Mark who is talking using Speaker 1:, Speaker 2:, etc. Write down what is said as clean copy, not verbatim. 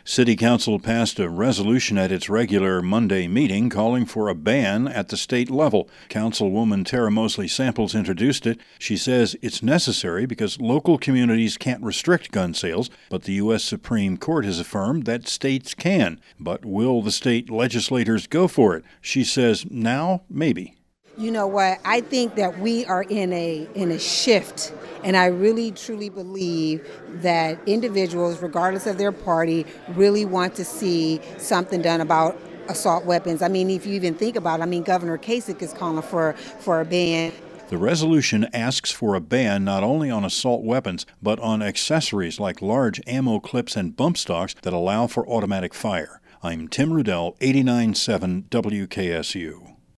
Speaker 1: City Council passed a resolution at its regular Monday meeting calling for a ban at the state level. Councilwoman Tara Mosley Samples introduced it. She says it's necessary because local communities can't restrict gun sales, but the U.S. Supreme Court has affirmed that states can. But will the state legislators go for it? She says now, maybe.
Speaker 2: You know what? I think that we are in a shift, and I really truly believe that individuals, regardless of their party, really want to see something done about assault weapons. I mean, if you even think about it, Governor Kasich is calling for a ban.
Speaker 1: The resolution asks for a ban not only on assault weapons, but on accessories like large ammo clips and bump stocks that allow for automatic fire. I'm Tim Rudell, 89.7 WKSU.